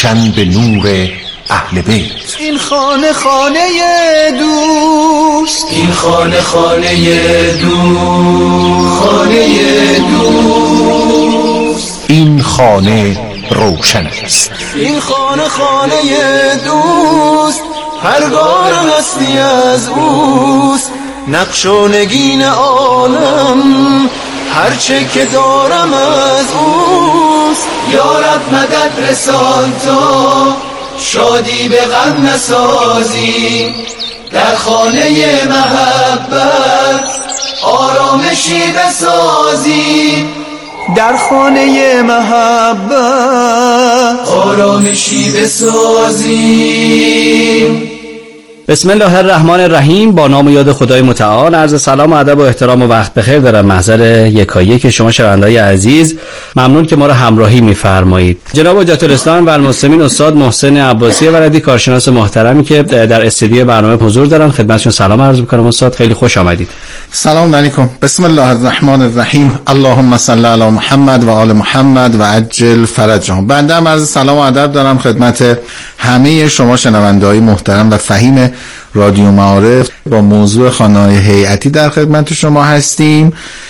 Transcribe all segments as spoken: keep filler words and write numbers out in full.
روشن به نور اهل بیت. این خانه خانه دوست، این خانه خانه دوست، خانه دوست. این خانه روشن است. این خانه خانه دوست، پرگار هستی از اوست. نقش و نگین عالم هرچه که دارم از اوست. یا رب مدد رسان تا شادی به غم نسازی، در خانه محبت آرامشی بسازی، در خانه محبت آرامشی بسازی. بسم الله الرحمن الرحیم. با نام و یاد خدای متعال عرض سلام و ادب و احترام و وقت بخیر دارم محضر یکایک که شما شنوندگان عزیز. ممنون که ما را همراهی می‌فرمایید. جناب حجت الاسلام و المسلمین استاد محسن عباسی ولدی، کارشناس محترمی که در استودیو برنامه حضور دارن، خدمتشون سلام عرض می‌کنم. استاد خیلی خوش آمدید. سلام علیکم. بسم الله الرحمن الرحیم. اللهم صل علی محمد و آل محمد و عجل فرجهم. بنده هم عرض سلام و ادب دارم خدمت همه شما شنونده‌های محترم و فهیم رادیو معارف. با موضوع خانه‌های هیئتی در خدمت شما هستیم.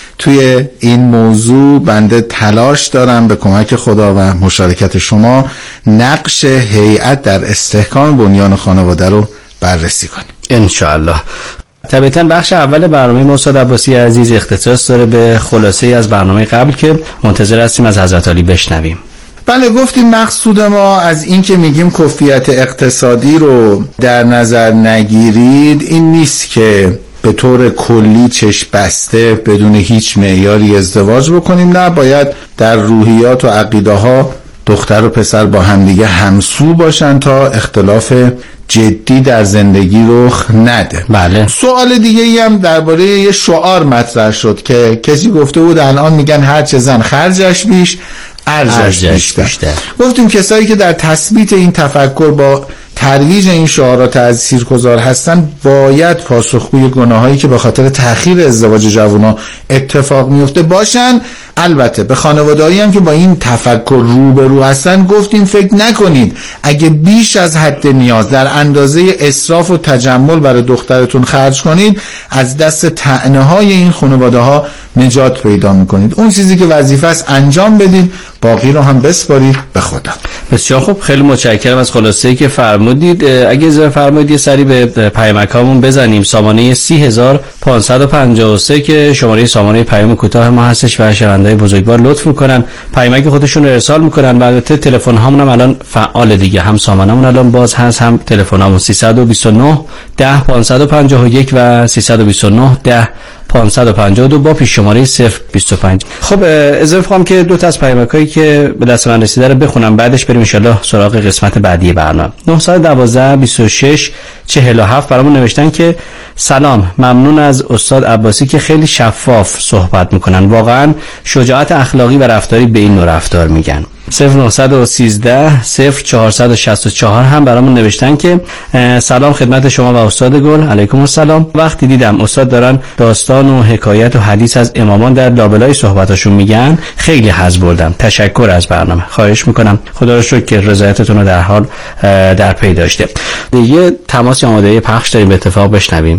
توی این موضوع بنده تلاش دارم به کمک خدا و مشارکت شما نقش هیئت در استحکام بنیان خانواده رو بررسی کنیم ان شاء الله. طبعاً بخش اول برنامه استاد عباسی عزیز اختصاص داره به خلاصه از برنامه قبل که منتظر هستیم از حضرت علی بشنویم. بله، گفتیم مقصود ما از این که میگیم کفیت اقتصادی رو در نظر نگیرید این نیست که به طور کلی چشم بسته بدون هیچ معیاری ازدواج بکنیم. نه، باید در روحیات و عقیده ها دختر و پسر با همدیگه همسو باشن تا اختلاف جدی در زندگی رخ نده. بله. سوال دیگه ای هم درباره یه شعار مطرح شد که کسی گفته بود الان میگن هر چه زن خرجش بیش ارزش بیشتر. بیشتر. گفتیم کسایی که در تثبیت این تفکر با ترویج این شعارات تاثیرگذار هستن باید پاسخگوی گناهایی که به خاطر تأخیر ازدواج جوونا اتفاق میفته باشن. البته به خانواده‌ای هم که با این تفکر روبرو هستن گفتیم فکر نکنید اگه بیش از حد نیاز در اندازه اسراف و تجمل برای دخترتون خرج کنید از دست طعنه‌های این خانواده‌ها نجات پیدا میکنید. اون چیزی که وظیفه است انجام بدید، باقی رو هم بسپارید به خدا. بسیار خوب، خیلی متشکرم از خلاصه‌ای که فرمودید. اگه اجازه فرمایید یه سری به پیامکامون بزنیم. سامانه سی هزار و پانصد و پنجاه و سه که شماره سامانه پیام کوتاه ما هستش و شنونده‌های بزرگوار لطف می‌کنن پیامک خودشون رو ارسال می‌کنن. البته تلفن هامون هم الان فعال دیگه، هم سامانه‌مون الان باز هست، هم تلفن هامون سیصد و بیست و نه ده پانصد و پنجاه و یک و سیصد و بیست و نه ده پانصد و پنجاه و دو با پیش شماره صفر بیست و پنج. خب اجازه می‌خوام که دو تا از پیامکایی که به دست من رسیده رو بخونم، بعدش بریم ان شاءالله سراغ قسمت بعدی برنامه. نه یک دو بیست و شش چهل و هفت برامون نوشتن که سلام، ممنون از استاد عباسی که خیلی شفاف صحبت میکنن، واقعا شجاعت اخلاقی و رفتاری به این نوع رفتار میگن. صفر نه یک سه صفر چهار شش چهار هم برامون نوشتن که سلام خدمت شما و استاد گل. علیکم السلام. وقتی دیدم استاد دارن داستان و حکایت و حدیث از امامان در لابلای صحبتاشون میگن خیلی حظ بردم. تشکر از برنامه. خواهش میکنم. خدا رو شکر که رضایتتون رو در حال در پی داشته. یه تماس آماده پخش داریم، به اتفاق بشنویم.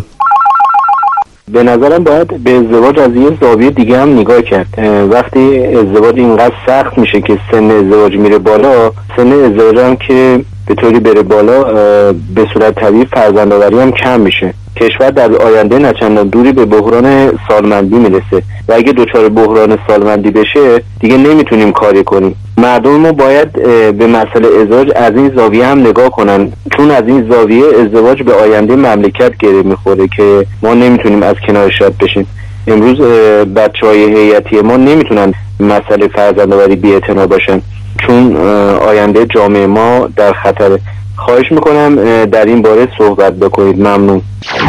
به نظرم باید به ازدواج از یه زاویه دیگه هم نگاه کرد. وقتی ازدواج اینقدر سخت میشه که سن ازدواج میره بالا، سن ازدواج هم که به طوری بره بالا به صورت طبیعی فرزندآوری هم کم میشه. کشور در آینده نچندان دوری به بحران سالمندی میرسه و اگه دچار بحران سالمندی بشه دیگه نمیتونیم کاری کنیم. مردم ما باید به مسئله ازدواج از این زاویه هم نگاه کنن، چون از این زاویه ازدواج به آینده مملکت گره میخوره که ما نمیتونیم از کنارش رد بشیم. امروز بچهای هیئتی ما نمیتونن مسئله فرزندآوری بی‌اعتنا باشن، چون آینده جامعه ما در خطره. خواهش میکنم در این باره صحبت بکنید. ممنون.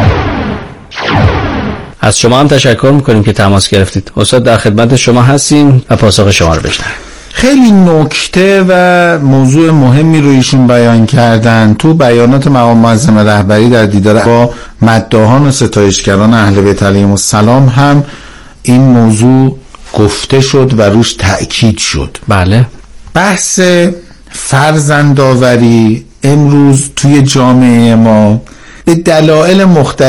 از شما هم تشکر میکنیم که تماس گرفتید. استاد در خدمت شما هستیم و پاسخ شما رو بشنویم. خیلی نکته و موضوع مهمی رو ایشون بیان کردن. تو بیانات مقام معظم رهبری در دیدار با مداحان و ستایشگران اهل بیت علیهم السلام هم این موضوع گفته شد و روش تأکید شد. بله. بحث فرزندآوری امروز توی جامعه ما به دلایل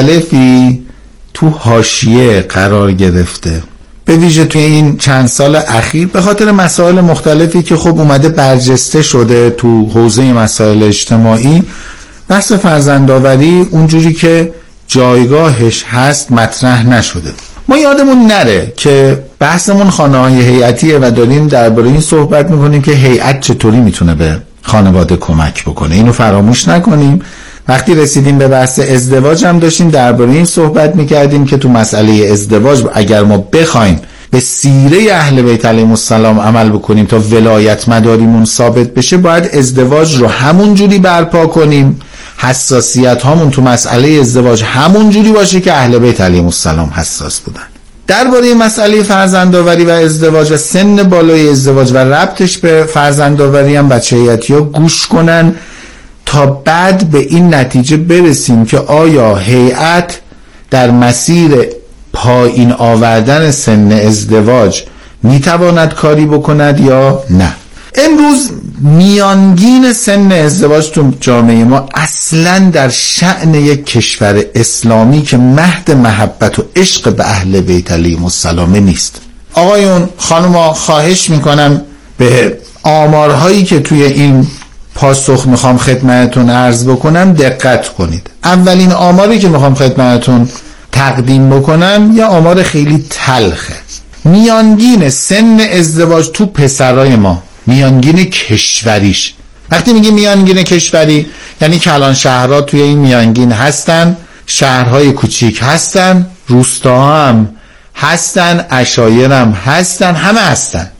مختلفی تو حاشیه قرار گرفته، به ویژه توی این چند سال اخیر به خاطر مسائل مختلفی که خب اومده برجسته شده تو حوزه مسائل اجتماعی. بحث فرزندآوری اونجوری که جایگاهش هست مطرح نشده. ما یادمون نره که بحثمون خانه‌های هیئتیه و داریم درباره این صحبت میکنیم که هیئت چطوری میتونه به خانواده کمک بکنه. اینو فراموش نکنیم. وقتی رسیدیم به بحث ازدواج هم داشتیم درباره این صحبت میکردیم که تو مسئله ازدواج اگر ما بخوایم به سیره اهل بیت علیهم السلام عمل بکنیم تا ولایت مداریمون ثابت بشه، باید ازدواج رو همون جوری برپا کنیم، حساسیت هامون تو مسئله ازدواج همون جوری باشه که اهل بیت علیهم السلام حساس بودن. درباره مسئله فرزندآوری و ازدواج و سن بالای ازدواج و ربطش به فرزندآوری هم بچه هیئتی‌ها گوش کنن تا بعد به این نتیجه برسیم که آیا هیئت در مسیر پایین آوردن سن ازدواج میتواند کاری بکند یا نه. امروز میانگین سن ازدواج تو جامعه ما اصلا در شأن یک کشور اسلامی که مهد محبت و عشق به اهل بیت علیهم السلام نیست. آقایون خانوما خواهش میکنم به آمارهایی که توی این پاسخ میخوام خدمتتون عرض بکنم دقت کنید. اولین آماری که میخوام خدمتتون تقدیم بکنم یه آمار خیلی تلخه. میانگین سن ازدواج تو پسرای ما، میانگین کشوریش، وقتی میگیم میانگین کشوری یعنی کلان شهرها توی این میانگین هستن، شهرهای کوچیک هستن، روستاها هم هستن، عشایر هم هستن، همه هستن.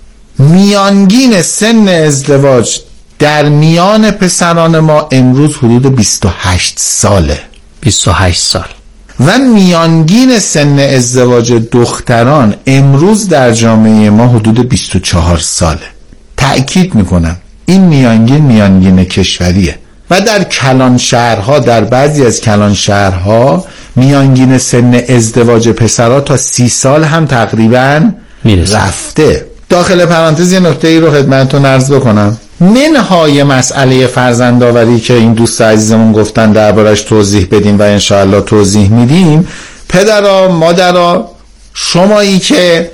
میانگین سن ازدواج در میان پسران ما امروز حدود بیست و هشت ساله. بیست و هشت سال. و میانگین سن ازدواج دختران امروز در جامعه ما حدود بیست و چهار ساله. تأکید میکنم این میانگین میانگین کشوریه و در کلان شهرها، در بعضی از کلان شهرها میانگین سن ازدواج پسرها تا سی سال هم تقریبا میرسه. رفته. داخل پرانتز یه نکته ای رو خدمتتون عرض بکنم. منهای مسئله فرزندآوری که این دوست عزیزمون گفتن دربارش توضیح بدیم و انشاءالله توضیح میدیم، پدرها، مادرها، شمایی که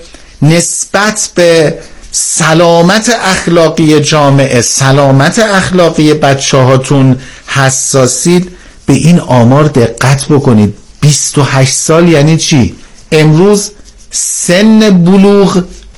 نسبت به سلامت اخلاقی جامعه، سلامت اخلاقی بچه هاتون حساسید، به این آمار دقت بکنید. بیست و هشت سال یعنی چی؟ امروز سن بلوغ،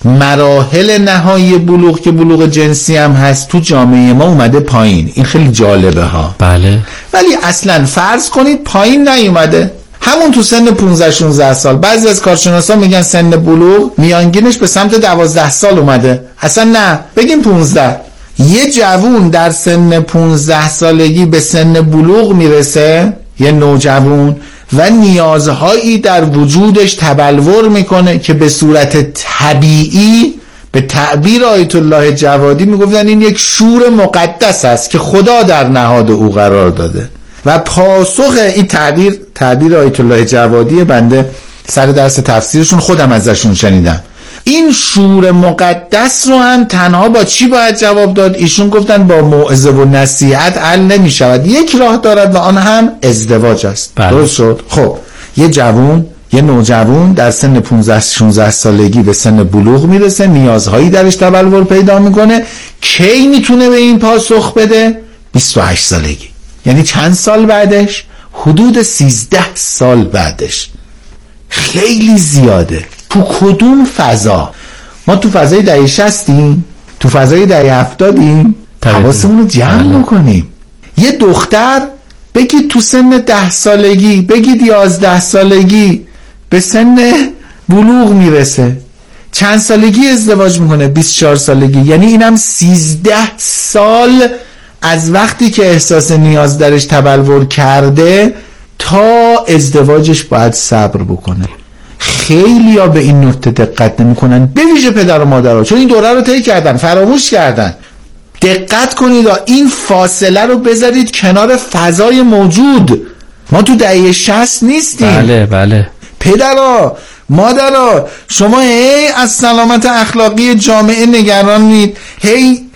مراحل نهایی بلوغ که بلوغ جنسی هم هست تو جامعه ما اومده پایین. این خیلی جالبه ها. بله. ولی اصلا فرض کنید پایین نیومده، همون تو سن پانزده شانزده سال. بعضی از کارشناسا میگن سن بلوغ میانگینش به سمت دوازده سال اومده. اصلا نه، بگیم پانزده. یه جوون در سن پانزده سالگی به سن بلوغ میرسه، یه نوجوان، و نیازهایی در وجودش تبلور میکنه که به صورت طبیعی به تعبیر آیت الله جوادی میگفتن این یک شور مقدس است که خدا در نهاد او قرار داده. و پاسخ این تعبیر، تعبیر آیت الله جوادی، بنده سر درس تفسیرشون خودم ازشون شنیدم. این شور مقدس رو هم تنها با چی باید جواب داد؟ ایشون گفتن با موعظه و نصیحت حل نمی شود. یک راه دارد و آن هم ازدواج است. درست شد؟ خب یه جوون، یه نوجوان در سن پانزده شانزده سالگی به سن بلوغ میرسه، نیازهایی درش تبلور پیدا میکنه. کی میتونه به این پاسخ بده؟ بیست و هشت سالگی. یعنی چند سال بعدش؟ حدود سیزده سال بعدش. خیلی زیاده. تو کدوم فضا؟ ما تو فضای دهه شصتیم؟ تو فضای دهه هفتادیم؟ حواسمون رو جمع بکنیم. یه دختر بگید تو سن ده سالگی، بگید یازده سالگی به سن بلوغ میرسه، چند سالگی ازدواج میکنه؟ بیست و چهار سالگی. یعنی اینم سیزده سال از وقتی که احساس نیاز درش تبلور کرده تا ازدواجش باید صبر بکنه. خیلی ها به این نکته دقت نمی کنن، به ویژه پدر و مادرها، چون این دوره رو طی کردن، فراموش کردن. دقت کنید، این فاصله رو بذارید کنار فضای موجود. ما تو دهه شصت نیستیم. بله بله. پدرها، مادرها، شما هی از سلامت اخلاقی جامعه نگرانید، هی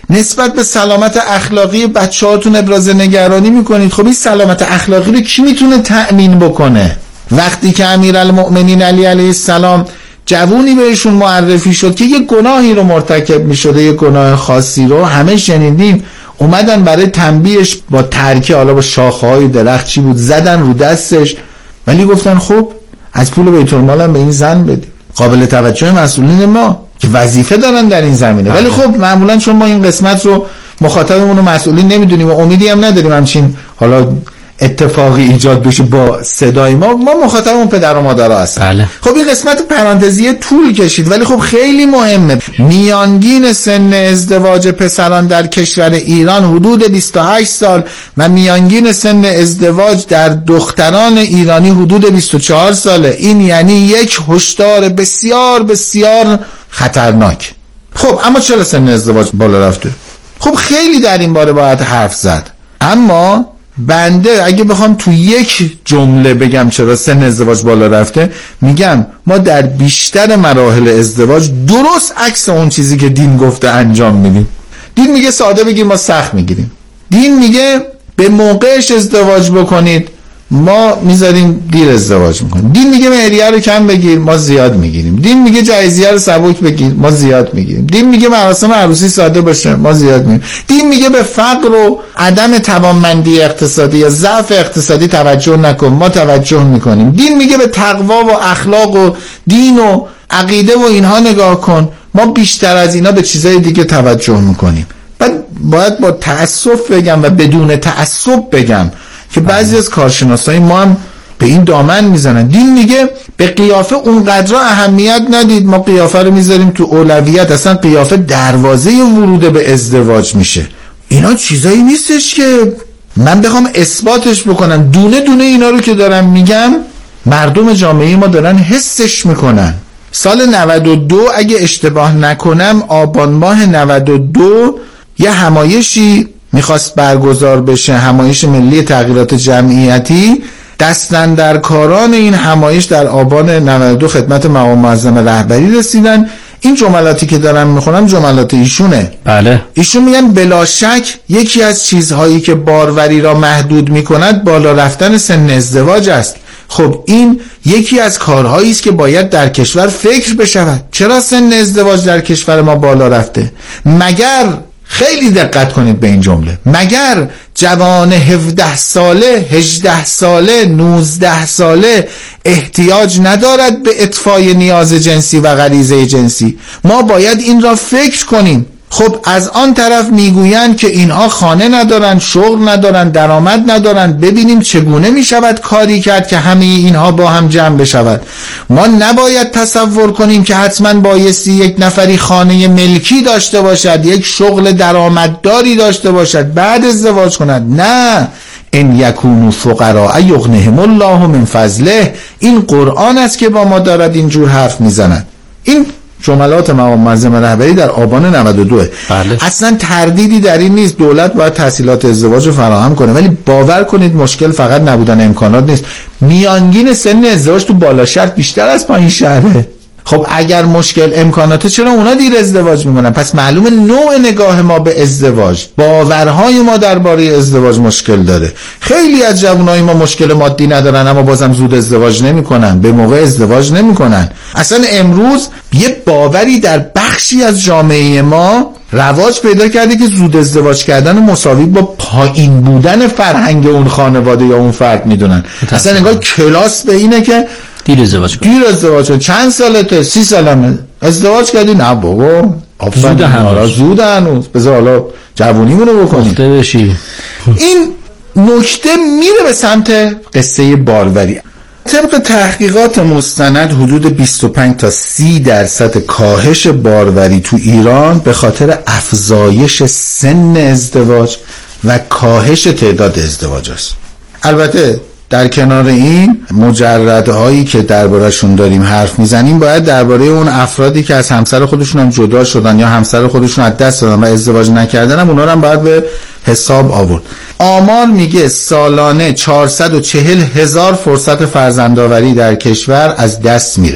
نسبت به سلامت اخلاقی بچه‌هاتون ابراز نگرانی میکنید. خب این سلامت اخلاقی رو کی میتونه تأمین بکنه؟ وقتی که امیرالمؤمنین علی علیه السلام جوونی بهشون معرفی شد که یه گناهی رو مرتکب میشده، یه گناه خاصی رو، همه شنیدیم، اومدن برای تنبیهش با ترکه، حالا با شاخه‌های درخت چی بود، زدن رو دستش، ولی گفتن خب از پول بیت المال هم به این زن بدید. قابل توجه مسئولین ما که وظیفه دارن در این زمینه. ولی خب معمولا چون ما این قسمت رو مخاطبمون رو مسئولین نمیدونیم و امیدی هم نداریم همچین حالا اتفاقی ایجاد بشه با صدای ما، ما مخاطبمون پدر و مادرها هستن. بله. خب این قسمت پرانتزی طول کشید ولی خب خیلی مهمه. میانگین سن ازدواج پسران در کشور ایران حدود بیست و هشت سال و میانگین سن ازدواج در دختران ایرانی حدود بیست و چهار ساله. این یعنی یک هشدار بسیار بسیار خطرناک. خب اما چرا سن ازدواج بالا رفته؟ خب خیلی در این باره باید حرف زد، اما بنده اگه بخوام تو یک جمله بگم چرا سن ازدواج بالا رفته، میگم ما در بیشتر مراحل ازدواج درست عکس اون چیزی که دین گفته انجام میدیم. دین میگه ساده بگیم، ما سخت میگیریم. دین میگه به موقعش ازدواج بکنید، ما میذاریم دیر ازدواج میکنیم. دین میگه مهریه رو کم بگیر، ما زیاد میگیریم. دین میگه جایزیه رو سبک بگیر، ما زیاد میگیریم. دین میگه مراسم عروسی ساده باشه، ما زیاد میگیریم. دین میگه به فقر و عدم توانمندی اقتصادی یا ضعف اقتصادی توجه نکن، ما توجه میکنیم. دین میگه به تقوا و اخلاق و دین و عقیده و اینها نگاه کن، ما بیشتر از اینا به چیزای دیگه توجه میکنیم. بعد باید با تأسف بگم و بدون تعصب بگم که بعضی از کارشناسای ما هم به این دامن میزنن. دین میگه به قیافه اونقدر اهمیت ندید، ما قیافه رو میذاریم تو اولویت، اصلا قیافه دروازه ورود به ازدواج میشه. اینا چیزایی نیستش که من بخوام اثباتش بکنم. دونه دونه اینا رو که دارم میگم مردم جامعه ما دارن حسش میکنن. سال نود و دو اگه اشتباه نکنم آبان ماه نود و دو یه همایشی میخواست برگزار بشه، همایش ملی تغییرات جمعیتی. دستاندرکاران این همایش در آبان نود و دو خدمت مقام معظم رهبری رسیدن. این جملاتی که دارم میخونم جملات ایشونه. بله. ایشون میگن بلا شک یکی از چیزهایی که باروری را محدود میکند بالا رفتن سن ازدواج است. خب این یکی از کارهایی است که باید در کشور فکر بشود. چرا سن ازدواج در کشور ما بالا رفته؟ مگر، خیلی دقت کنید به این جمله، مگر جوان هفده ساله، هجده ساله، نوزده ساله احتیاج ندارد به اطفای نیاز جنسی و غریزه جنسی؟ ما باید این را فکر کنیم. خب از آن طرف میگویند که اینها خانه ندارن، شغل ندارن، درآمد ندارن. ببینیم چگونه میشود کاری کرد که همه اینها با هم جمع بشود. ما نباید تصور کنیم که حتما بایستی یک نفری خانه ملکی داشته باشد، یک شغل درآمدداری داشته باشد بعد ازدواج کند. نه، ان یکونوا فقراء یغنیهم الله من فضله. این قرآن است که با ما دارد اینجور حرف میزند. این جملات مقام معظم رهبری در آبان نود و دو. بله. اصلا تردیدی در این نیست، دولت باید تحصیلات ازدواج رو فراهم کنه، ولی باور کنید مشکل فقط نبودن امکانات نیست. میانگین سن ازدواج تو بالا شهر بیشتر از پایین شهره. خب اگر مشکل امکاناته، چرا اونا دیر ازدواج میکنن؟ پس معلومه نوع نگاه ما به ازدواج، باورهای ما درباره ازدواج مشکل داره. خیلی از جوانای ما مشکل مادی ندارن اما بازم زود ازدواج نمیکنن، به موقع ازدواج نمیکنن. اصلا امروز یه باوری در بخشی از جامعه ما رواج پیدا کرده که زود ازدواج کردن و مساوی با پایین بودن فرهنگ اون خانواده یا اون فرد میدونن. اصلا انگار کلاس به اینه که دیر ازدواج کنی. دیر ازدواج کنی. چند سالته؟ سی سالمه. ازدواج کردی؟ نه بابا، زود هنوز. زود هنوز. بذار حالا جوونیمونو بکنی. خفته بشی. این نکته میره به سمت قصه باروری. طبق تحقیقات مستند حدود بیست و پنج تا سی درصد کاهش باروری تو ایران به خاطر افزایش سن ازدواج و کاهش تعداد ازدواج است. البته در کنار این مجردهایی که درباره‌شون داریم حرف میزنیم، باید درباره اون افرادی که از همسر خودشون هم جدا شدن یا همسر خودشون از دست دادن و ازدواج نکردن هم اونا رو هم باید به حساب آورد. آمار میگه سالانه چهارصد و چهل هزار فرصت فرزندآوری در کشور از دست میره.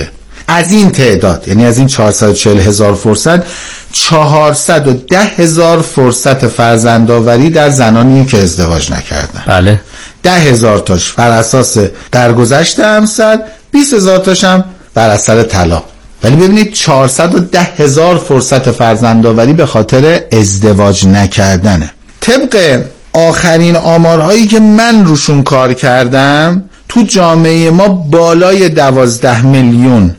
از این تعداد، یعنی از این چهارصد و چهل هزار فرصت، چهارصد و ده هزار فرصت فرزندآوری در زنانی که ازدواج نکردن. بله. ده هزار تاش بر اساس درگذشت همسر، بیست هزار تاش هم بر اثر طلاق. ولی ببینید چهارصد و ده هزار فرصت فرزندآوری به خاطر ازدواج نکردنه. طبق آخرین آمارهایی که من روشون کار کردم، تو جامعه ما بالای دوازده میلیون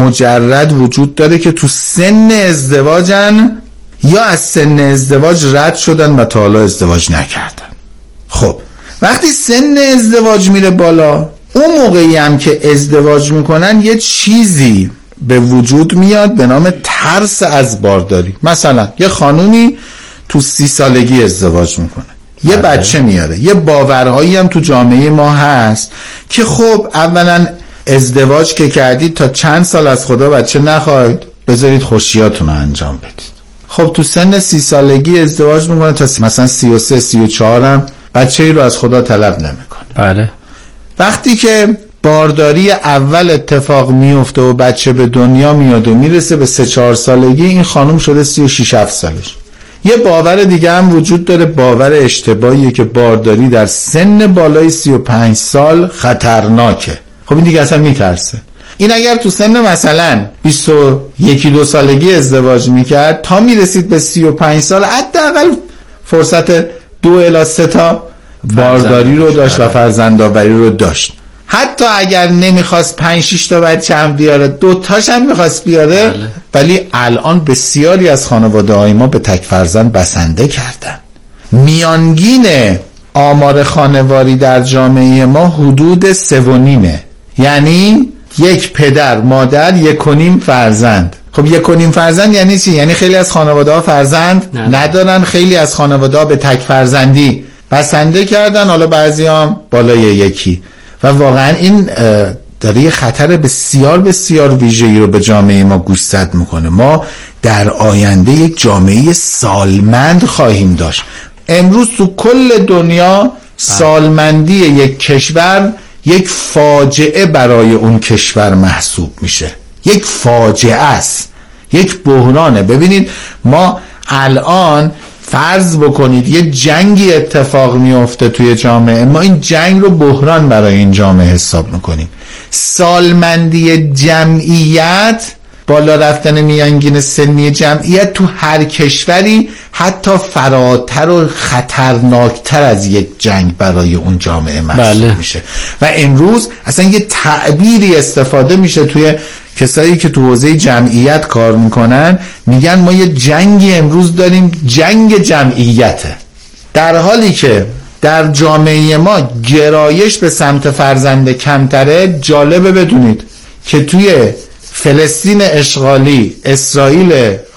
مجرد وجود داره که تو سن ازدواجن یا از سن ازدواج رد شدن و تا حالا ازدواج نکردن. خب وقتی سن ازدواج میره بالا، اون موقعی هم که ازدواج میکنن یه چیزی به وجود میاد به نام ترس از بارداری. مثلا یه خانومی تو سی سالگی ازدواج میکنه، یه بچه میاره. یه باورهایی هم تو جامعه ما هست که خب اولا ازدواج که کردید تا چند سال از خدا بچه نخواهید، بذارید خوشیاتون رو انجام بدید. خب تو سن سی سالگی ازدواج میکنه تا مثلا سی و سه سی و چهار هم بچه ای رو از خدا طلب نمیکنه. بله. وقتی که بارداری اول اتفاق میفته و بچه به دنیا میاد و میرسه به سه چهار سالگی، این خانم شده سی و شش هفت سالش. یه باور دیگه هم وجود داره، باور اشتباهیه که بارداری در سن بالای سی و پنج سال خطرناکه. خب این دیگه اصلا میترسه. این اگر تو سن مثلا بیست و یک دو سالگی ازدواج میکرد تا میرسید به سی و پنج سال، حداقل فرصت دو الی سه تا بارداری رو داشت و فرزندآوری رو داشت. حتی اگر نمیخواست پنج شش تا بچه هم بیاره، دو تاش هم میخواست بیاره، بله. ولی الان بسیاری از خانواده های ما به تک فرزند بسنده کردن. میانگین آمار خانواری در جامعه ما حدود سه و نیمه، یعنی یک پدر مادر یک و نیم فرزند. خب یک و نیم فرزند یعنی چی؟ یعنی خیلی از خانواده ها فرزند نه. ندارن، خیلی از خانواده ها به تک فرزندی بسنده کردن، حالا بعضی هم بالای یکی. و واقعا این داره یه خطر بسیار بسیار ویژه‌ای رو به جامعه ما گوشزد میکنه. ما در آینده یک جامعه سالمند خواهیم داشت. امروز تو کل دنیا سالمندی یک کشور یک فاجعه برای اون کشور محسوب میشه، یک فاجعه است، یک بحرانه. ببینید ما الان فرض بکنید یه جنگی اتفاق میفته توی جامعه، ما این جنگ رو بحران برای این جامعه حساب میکنیم. سالمندی جمعیت، بالا رفتن میانگین سنی جمعیت تو هر کشوری حتی فراتر و خطرناکتر از یک جنگ برای اون جامعه محسوب بله. میشه. و امروز اصلا یه تعبیری استفاده میشه توی کسایی که تو حوزه جمعیت کار میکنن، میگن ما یه جنگی امروز داریم، جنگ جمعیته. در حالی که در جامعه ما گرایش به سمت فرزند کمتره. جالبه بدونید که توی فلسطین اشغالی، اسرائیل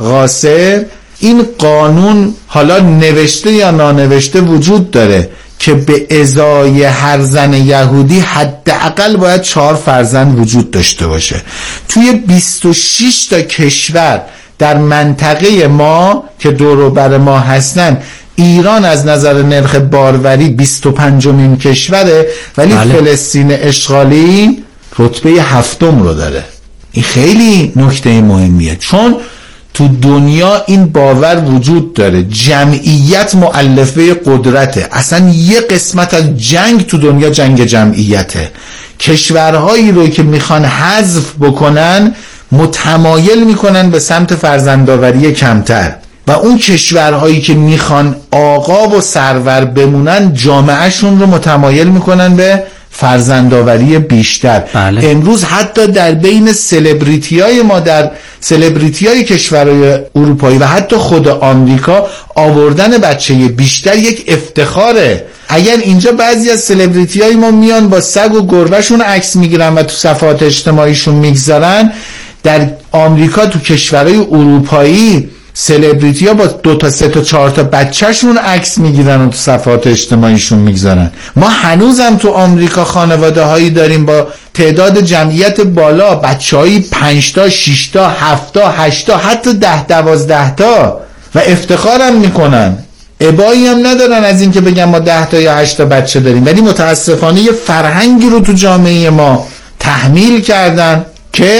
غاصب، این قانون حالا نوشته یا نانوشته وجود داره که به ازای هر زن یهودی حداقل باید چهار فرزند وجود داشته باشه. توی بیست و شش تا کشور در منطقه ما که دور و بر ما هستن، ایران از نظر نرخ باروری بیست و پنجمین کشوره، ولی بله. فلسطین اشغالی رتبه هفتم رو داره. این خیلی نکته مهمیه، چون تو دنیا این باور وجود داره جمعیت مؤلفه قدرته. اصلا یه قسمت از جنگ تو دنیا جنگ جمعیته. کشورهایی رو که میخوان حذف بکنن متمایل میکنن به سمت فرزندآوری کمتر، و اون کشورهایی که میخوان آقا و سرور بمونن جامعهشون رو متمایل میکنن به فرزندآوری بیشتر. بله. امروز حتی در بین سلبریتی های ما، در سلبریتی های کشورهای اروپایی و حتی خود آمریکا، آوردن بچه بیشتر یک افتخاره. اگر اینجا بعضی از سلبریتی های ما میان با سگ و گربهشون عکس میگیرن و تو صفحات اجتماعیشون میگذارن، در آمریکا تو کشورهای اروپایی سلبریتی ها با دو تا سه تا چهار تا بچهشون عکس میگیرن و تو صفحات اجتماعیشون میگذارن. ما هنوزم تو آمریکا خانواده هایی داریم با تعداد جمعیت بالا، بچه هایی پنج تا شش تا هفت تا هشت تا حتی ده دوازده تا، و افتخارم میکنن، ابایی هم ندارن از این که بگن ما ده تا یا هشت تا بچه داریم. ولی متاسفانه یه فرهنگی رو تو جامعه ما تحمیل کردن که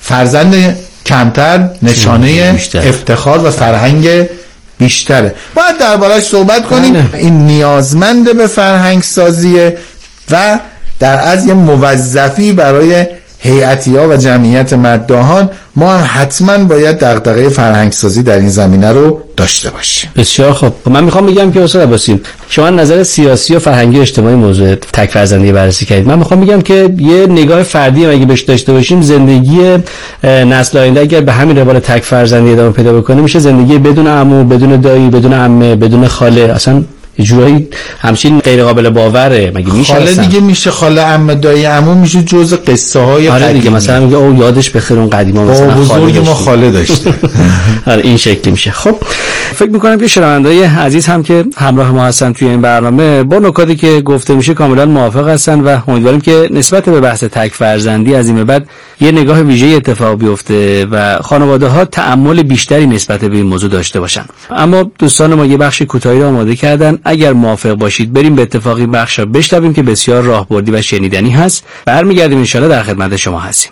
فرزند کمتر نشانه افتخار و فرهنگ بیشتره. باید درباره‌اش صحبت کنیم. این نیازمند به فرهنگ سازیه و در از یه موظفی برای هیئتی‌ها و جمعیت مداحان. ما هم حتما باید دغدغه فرهنگ سازی در این زمینه رو داشته باشیم. بسیار خوب. من میخوام بگم که استاد عباسی، شما نظر سیاسی و فرهنگی اجتماعی موضوع تک فرزندی بررسی کردید. من میخوام بگم که یه نگاه فردی اگه بهش داشته باشیم، زندگی نسل آینده اگر به همین روال تک فرزندی ادامه پیدا بکنه میشه زندگی بدون عمو، بدون دایی، بدون عمه، بدون خاله. اصلا یه جورایی همچین غیر قابل باوره. مگه میشه؟ خاله دیگه میشه، خاله عمه دایی عمو میشه جزء قصه های آره دیگه. مثلا میگه او یادش بخیر اون قدیما مثلا بزرگ ما خاله داشته. آره این شکلی میشه. خب فکر میکنم که شنونده‌های عزیز هم که همراه ما هستن توی این برنامه با نکاتی که گفته میشه کاملا موافق هستن و امیدواریم که نسبت به بحث تک فرزندی از این به بعد یه نگاه ویژه اتفاق بیفته و خانواده‌ها تأمل بیشتری نسبت به این موضوع داشته باشن. اما دوستان ما یه بخش کوتاهی رو آماده کردن. اگر موافق باشید بریم به اتفاق این بخش رو بشنویم که بسیار راهبردی و شنیدنی هست. برمیگردیم ان شاءالله در خدمت شما هستیم.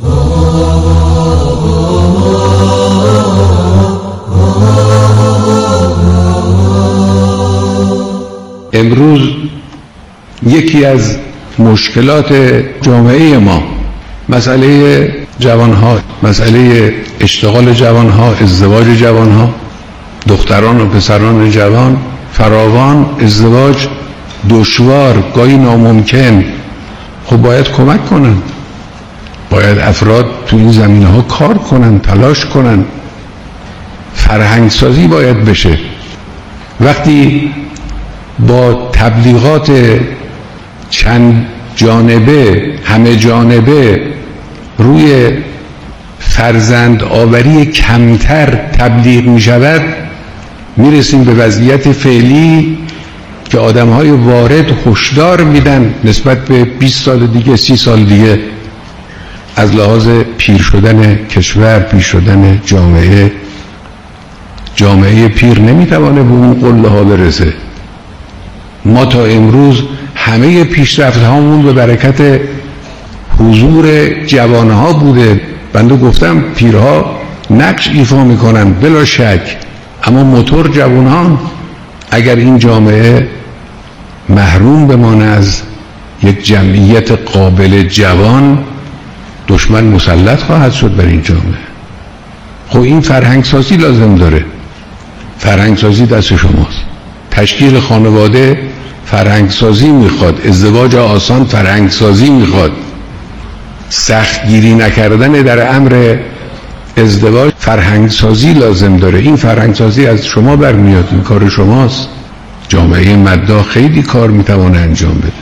امروز یکی از مشکلات جامعه ما مسئله جوانها، مسئله اشتغال جوانها، ازدواج جوانها، دختران و پسران جوان فراوان، ازدواج دشوار، گاهی ناممکن. خب باید کمک کنن، باید افراد تو این زمینه ها کار کنن، تلاش کنن، فرهنگ سازی باید بشه. وقتی با تبلیغات چند جانبه، همه جانبه روی فرزند آوری کمتر تبلیغ می شود، می رسیم به وضعیت فعلی که آدم های وارد هشدار میدن نسبت به بیست سال دیگه، سی سال دیگه از لحاظ پیر شدن کشور، پیر شدن جامعه. جامعه پیر نمیتوانه به اون قله ها برسه. ما تا امروز همه پیشرفت هامون به برکت حضور جوانها بوده. بنده گفتم پیرها نقش ایفا میکنن بلا شک، اما موتور جوانان. اگر این جامعه محروم بمانه از یک جمعیت قابل جوان، دشمن مسلط خواهد شد بر این جامعه. خب این فرهنگ سازی لازم داره. فرهنگ سازی دست شماست. تشکیل خانواده فرهنگ سازی میخواد، ازدواج آسان فرهنگ سازی میخواد، سختگیری نکردن در امر ازدواج فرهنگ سازی لازم داره. این فرهنگ سازی از شما برمیاد، این کار شماست. جامعه مداح خیلی کار میتوانه انجام بده.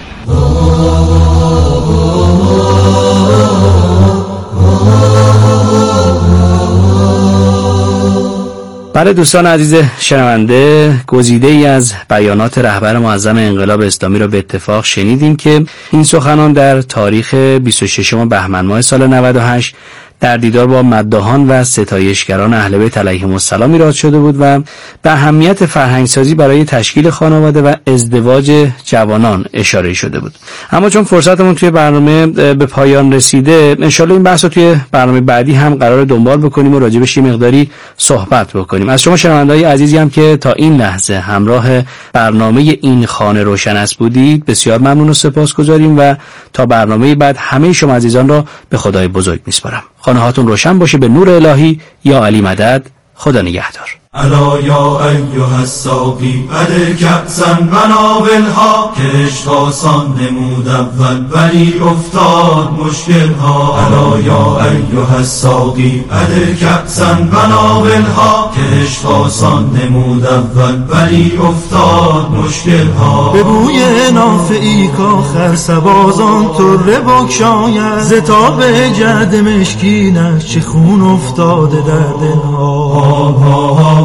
برای دوستان عزیز شنونده، گزیده ای از بیانات رهبر معظم انقلاب اسلامی را به اتفاق شنیدیم که این سخنان در تاریخ بیست و ششم بهمن ماه سال نود و هشت در دیدار با مداحان و ستایشگران اهل بیت علیهم السلام ایراد شده بود و به اهمیت فرهنگسازی برای تشکیل خانواده و ازدواج جوانان اشاره شده بود. اما چون فرصتمون توی برنامه به پایان رسیده، انشالله این بحث رو توی برنامه بعدی هم قرار دنبال بکنیم و راجبش یه مقداری صحبت بکنیم. از شما شنونده‌های عزیزی هم که تا این لحظه همراه برنامه این خانه روشن است بودید بسیار ممنون و سپاسگزاریم و تا برنامه بعد همه شما عزیزان را به خدای بزرگ میسپارم. خانه هاتون روشن باشه به نور الهی. یا علی مدد. خدا نگهدار. الا یا ایها الساقی بده کأسا بناولها، که عشق آسان نمود اول ولی افتاد مشکلها. الا یا ایها الساقی بده کأسا بناولها، که عشق آسان نمود اول ولی افتاد مشکلها. به بوی نافعی کاخر سبازان طره بگشاید، ز تاب جعد مشکینش چه خون افتاده در دلها.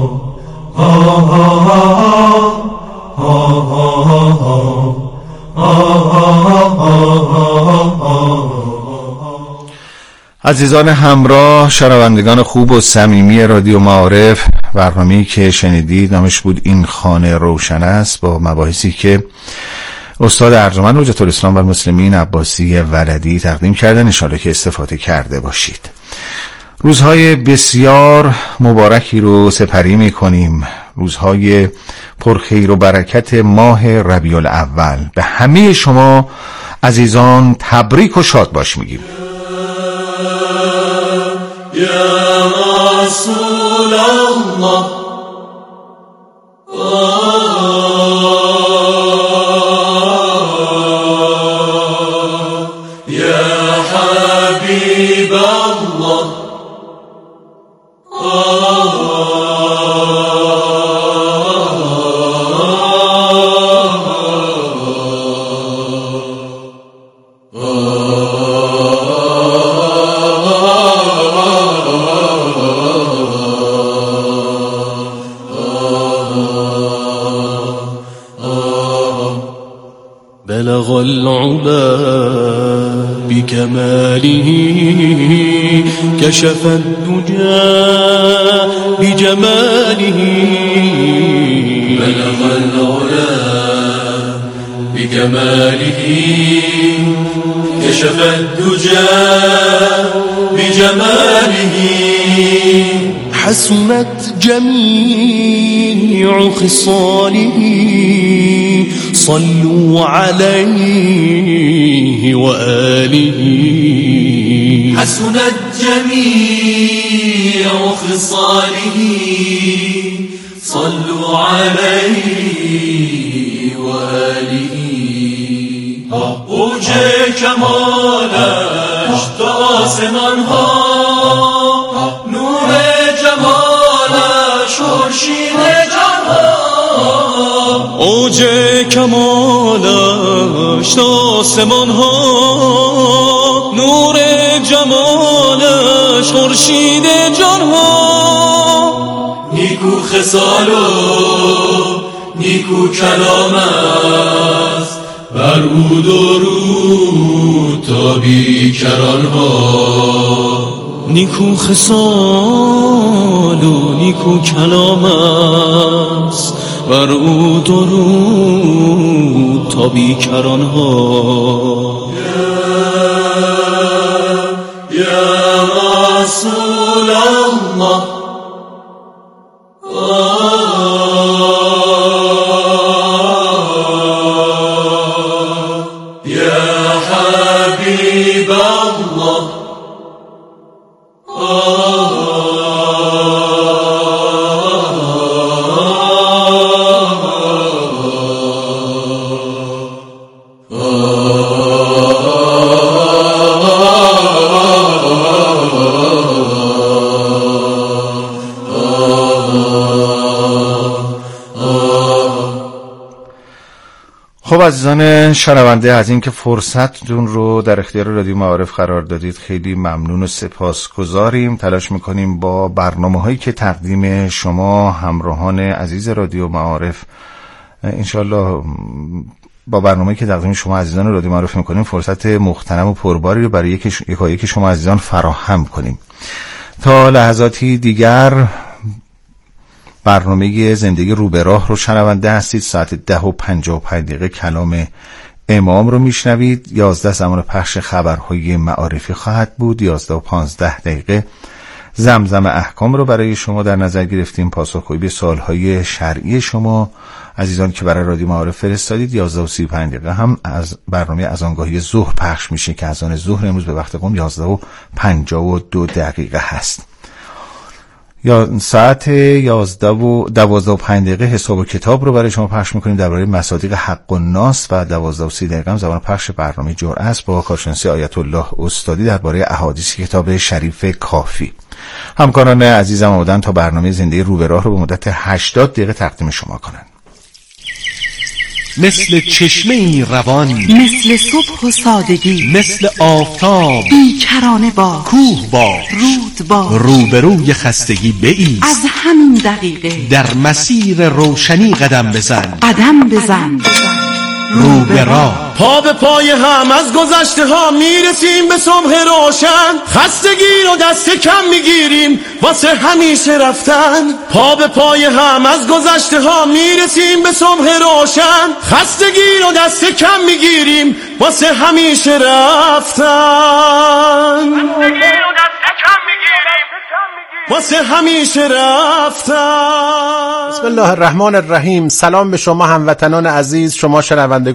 عزیزان همراه، شنوندگان خوب و صمیمی رادیو معارف، برنامه‌ای که شنیدید نامش بود این خانه روشن است، با مباحثی که استاد ارجمند حجت الاسلام و المسلمین عباسی ولدی تقدیم کردن. ان شاءالله که استفاده کرده باشید. روزهای بسیار مبارکی رو سپری میکنیم، روزهای پرخیر و برکت ماه ربیع الاول. به همه شما عزیزان تبریک و شاد باش میگیم. یا رسول الله یا حبیب الله بلغ العلا بكماله كشف الدجى بجماله بلغ العلا بكماله كشف الدجى بجماله حسنت جميع خصاله صلوا عليه وآله حسنت جميع خصاله صلوا عليه وآله اوج کمالش تا آسمان ها نور جمالش خورشید جان ها اوج کمالش تا آسمان ها نور جمالش خورشید جان ها نیکو خصال و نیکو کلام است بر او درود تا بیکران ها نیکو خصال و نیکو کلام است بر او درود تا بیکران ها یا یا رسول الله یا حبیب الله خب عزیزان شنونده، از اینکه فرصتتون رو در اختیار رادیو معارف قرار دادید خیلی ممنون و سپاسگزاریم. تلاش میکنیم با برنامه هایی که تقدیم شما همراهان عزیز رادیو معارف انشالله با برنامه‌ای که تقدیم شما عزیزان رادیو معارف میکنیم فرصت مغتنم و پرباری رو برای یکایی که شما عزیزان فراهم کنیم. تا لحظاتی دیگر برنامه زندگی رو به راه رو شنونده هستید. ساعت ده و پنجاه و پنج دقیقه کلام امام رو میشنوید. یازده زمان پخش خبرهای معارفی خواهد بود. یازده و پانزده دقیقه زمزم احکام رو برای شما در نظر گرفتیم، پاسخگویی به سوالهای شرعی شما عزیزان که برای رادیو معارف فرستادید. یازده و سی و پنج دقیقه هم از برنامه اذانگاهی ظهر پخش میشه که اذان ظهر امروز به وقت قم یازده و پنجاه و دو دقیقه هست. یا ساعت یازده و دوازده و پنج دقیقه حساب و کتاب رو برای شما پخش میکنیم درباره مصادیق حق و ناس و دوازده و سی دقیقه هم زمان پخش برنامه جرأت است با کارشناسی آیت الله استادی درباره احادیث کتاب شریف کافی. همکاران عزیزم آمدن تا برنامه زندگی رو به راه رو به مدت هشتاد دقیقه تقدیم شما کنند. مثل چشمه روان، مثل صبح و سادگی، مثل آفتاب بیکرانه با کوه با رود با روبروی خستگی بایست. از همین دقیقه در مسیر روشنی قدم بزن، قدم بزن رو به راه. پا به پای هم از گذشته ها میرسیم به صبح روشن، خستگی رو دست کم میگیریم واسه همیشه رفتن. پا به پای هم از گذشته ها میرسیم به صبح روشن، خستگی رو دست کم میگیریم واسه همیشه رفتن. خستگی رو دست کم میگیریم واسه همیشه رفتم. بسم الله الرحمن الرحیم. سلام به شما هموطنان عزیز، شما شنوندگان